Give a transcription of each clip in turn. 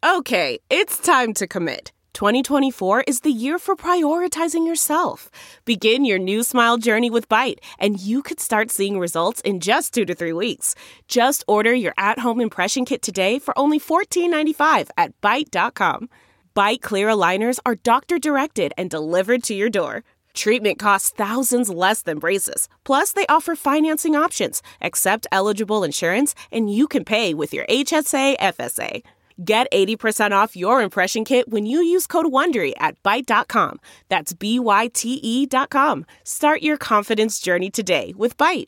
Okay, it's time to commit. 2024 is the year for prioritizing yourself. Begin your new smile journey with Byte, and you could start seeing results in just 2 to 3 weeks. Just order your at-home impression kit today for only $14.95 at Byte.com. Byte Clear aligners are doctor-directed and delivered to your door. Treatment costs thousands less than braces. Plus, they offer financing options, accept eligible insurance, and you can pay with your HSA FSA. Get 80% off your impression kit when you use code WONDERY at Byte.com. That's BYTE.com. Start your confidence journey today with Byte.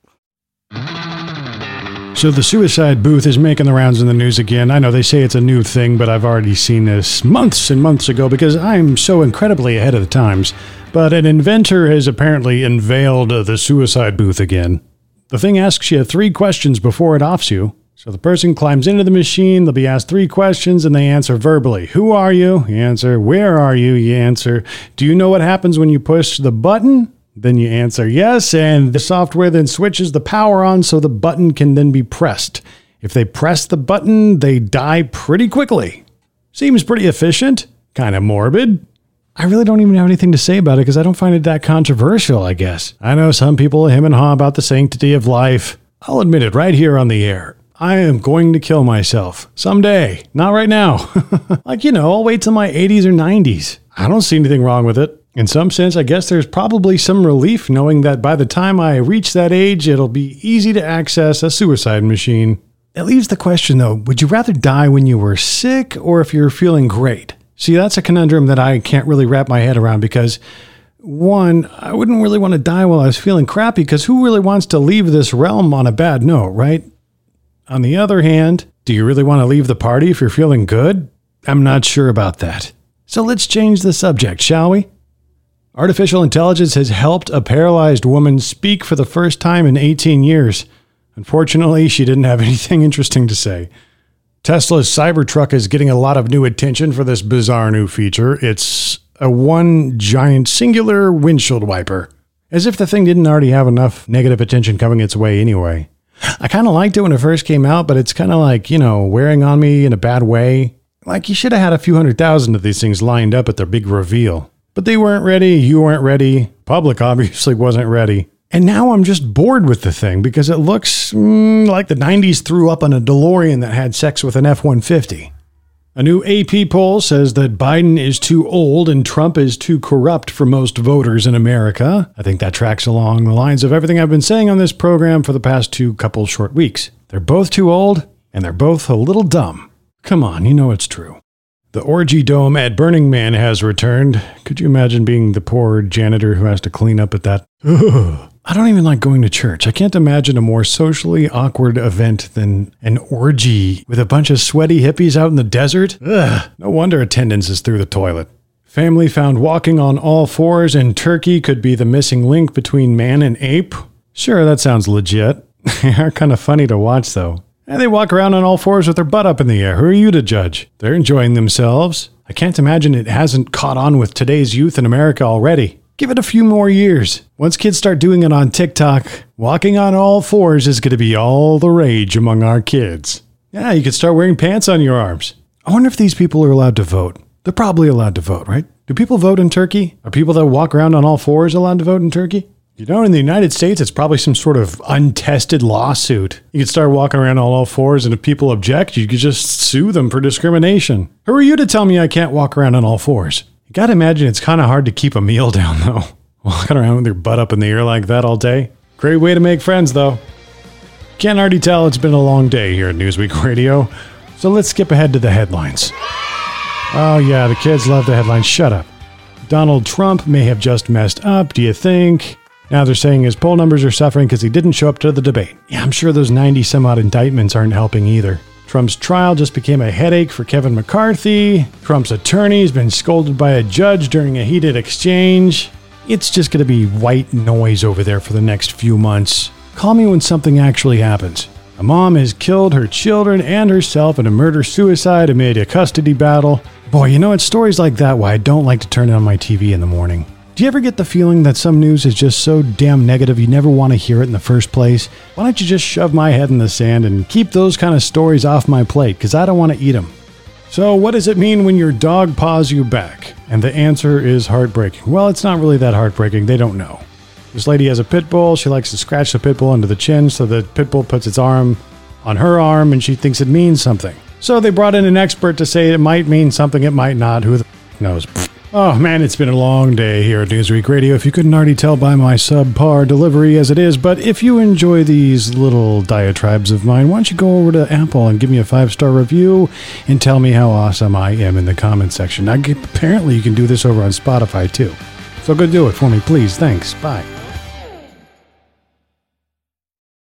So the suicide booth is making the rounds in the news again. I know they say it's a new thing, but I've already seen this months and months ago because I'm so incredibly ahead of the times. But an inventor has apparently unveiled the suicide booth again. The thing asks you 3 questions before it offs you. So the person climbs into the machine, they'll be asked 3 questions, and they answer verbally. Who are you? You answer. Where are you? You answer. Do you know what happens when you push the button? Then you answer yes, and the software then switches the power on so the button can then be pressed. If they press the button, they die pretty quickly. Seems pretty efficient, kind of morbid. I really don't even have anything to say about it because I don't find it that controversial, I guess. I know some people hem and haw about the sanctity of life. I'll admit it right here on the air. I am going to kill myself. Someday. Not right now. I'll wait till my 80s or 90s. I don't see anything wrong with it. In some sense, I guess there's probably some relief knowing that by the time I reach that age, it'll be easy to access a suicide machine. It leaves the question, though, would you rather die when you were sick or if you're feeling great? See, that's a conundrum that I can't really wrap my head around because, one, I wouldn't really want to die while I was feeling crappy because who really wants to leave this realm on a bad note, right? On the other hand, do you really want to leave the party if you're feeling good? I'm not sure about that. So let's change the subject, shall we? Artificial intelligence has helped a paralyzed woman speak for the first time in 18 years. Unfortunately, she didn't have anything interesting to say. Tesla's Cybertruck is getting a lot of new attention for this bizarre new feature. It's a one giant singular windshield wiper. As if the thing didn't already have enough negative attention coming its way anyway. I kind of liked it when it first came out, but it's kind of like, wearing on me in a bad way. Like you should have had a few 100,000 of these things lined up at their big reveal. But they weren't ready, you weren't ready, public obviously wasn't ready. And now I'm just bored with the thing because it looks like the 90s threw up on a DeLorean that had sex with an F-150. A new AP poll says that Biden is too old and Trump is too corrupt for most voters in America. I think that tracks along the lines of everything I've been saying on this program for the past 2 couple short weeks. They're both too old and they're both a little dumb. Come on, you know it's true. The orgy dome at Burning Man has returned. Could you imagine being the poor janitor who has to clean up at that? Ugh. I don't even like going to church. I can't imagine a more socially awkward event than an orgy with a bunch of sweaty hippies out in the desert. Ugh. No wonder attendance is through the toilet. Family found walking on all fours in Turkey could be the missing link between man and ape. Sure, that sounds legit. They are kind of funny to watch, though. And they walk around on all fours with their butt up in the air. Who are you to judge? They're enjoying themselves. I can't imagine it hasn't caught on with today's youth in America already. Give it a few more years. Once kids start doing it on TikTok, walking on all fours is going to be all the rage among our kids. Yeah, you could start wearing pants on your arms. I wonder if these people are allowed to vote. They're probably allowed to vote, right? Do people vote in Turkey? Are people that walk around on all fours allowed to vote in Turkey? In the United States, it's probably some sort of untested lawsuit. You could start walking around on all fours, and if people object, you could just sue them for discrimination. Who are you to tell me I can't walk around on all fours? You gotta imagine it's kind of hard to keep a meal down, though. Walking around with your butt up in the air like that all day. Great way to make friends, though. Can't already tell it's been a long day here at Newsweek Radio, so let's skip ahead to the headlines. Oh yeah, the kids love the headlines. Shut up. Donald Trump may have just messed up, do you think? Now they're saying his poll numbers are suffering because he didn't show up to the debate. Yeah, I'm sure those 90-some-odd indictments aren't helping either. Trump's trial just became a headache for Kevin McCarthy. Trump's attorney's been scolded by a judge during a heated exchange. It's just going to be white noise over there for the next few months. Call me when something actually happens. A mom has killed her children and herself in a murder-suicide amid a custody battle. Boy, it's stories like that why I don't like to turn on my TV in the morning. Do you ever get the feeling that some news is just so damn negative you never want to hear it in the first place? Why don't you just shove my head in the sand and keep those kind of stories off my plate, because I don't want to eat them. So what does it mean when your dog paws you back? And the answer is heartbreaking. Well, it's not really that heartbreaking. They don't know. This lady has a pit bull. She likes to scratch the pit bull under the chin, so the pit bull puts its arm on her arm, and she thinks it means something. So they brought in an expert to say it might mean something, it might not. Who the knows? Oh man, it's been a long day here at Newsweek Radio, if you couldn't already tell by my subpar delivery as it is. But if you enjoy these little diatribes of mine, why don't you go over to Apple and give me a 5-star review and tell me how awesome I am in the comment section. Apparently you can do this over on Spotify too. So go do it for me, please. Thanks. Bye.